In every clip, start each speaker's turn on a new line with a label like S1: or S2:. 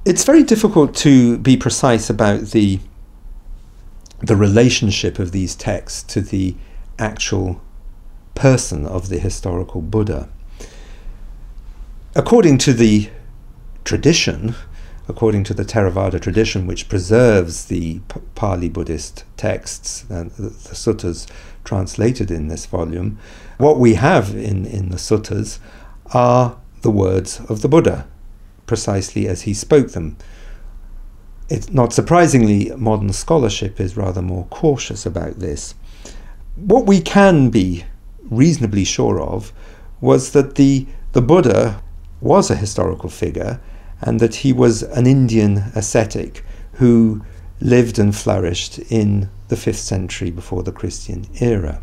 S1: It's very difficult to be precise about the relationship of these texts to the actual person of the historical Buddha. According to the tradition, according to the Theravada tradition, which preserves the Pali Buddhist texts and the suttas translated in this volume, what we have in the suttas are the words of the Buddha, precisely as he spoke them. It's not surprisingly, modern scholarship is rather more cautious about this. What we can be reasonably sure of was that the Buddha was a historical figure, and that he was an Indian ascetic who lived and flourished in the 5th century before the Christian era.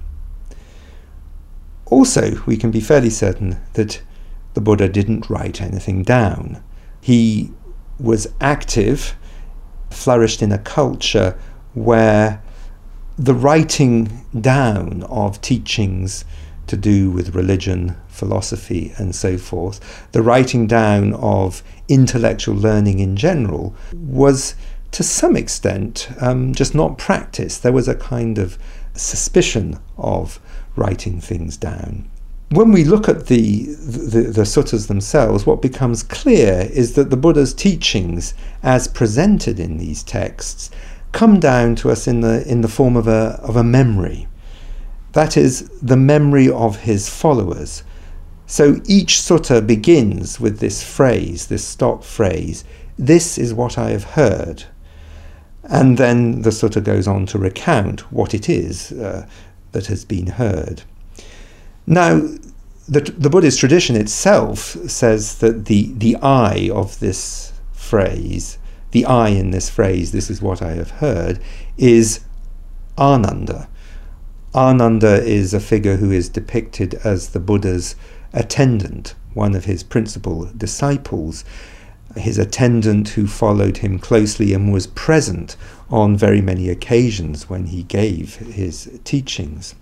S1: Also, we can be fairly certain that the Buddha didn't write anything down. He was active, flourished in a culture where the writing down of teachings to do with religion, philosophy, and so forth, the writing down of intellectual learning in general was to some extent just not practiced. There was a kind of suspicion of writing things down. When we look at the suttas themselves, what becomes clear is that the Buddha's teachings, as presented in these texts, come down to us in the form of a memory. That is, the memory of his followers. So each sutta begins with this phrase, this stock phrase, "This is what I have heard." And then the sutta goes on to recount what it is that has been heard. Now, the Buddhist tradition itself says that the I of this phrase, the I in this phrase, "This is what I have heard," is Ananda. Ananda is a figure who is depicted as the Buddha's attendant, one of his principal disciples, his attendant who followed him closely and was present on very many occasions when he gave his teachings.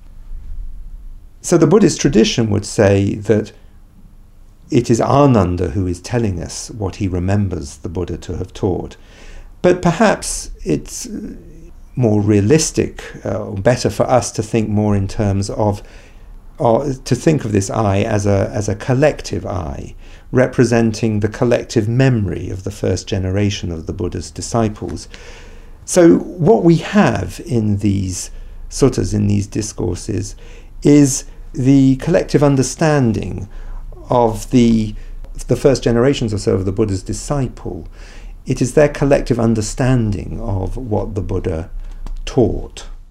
S1: So the Buddhist tradition would say that it is Ananda who is telling us what he remembers the Buddha to have taught. But perhaps it's more realistic, or better for us to think more in terms of, or to think of this I as a collective I, representing the collective memory of the first generation of the Buddha's disciples. So what we have in these suttas, in these discourses, is the collective understanding of the first generations or so of the Buddha's disciple. It is their collective understanding of what the Buddha taught.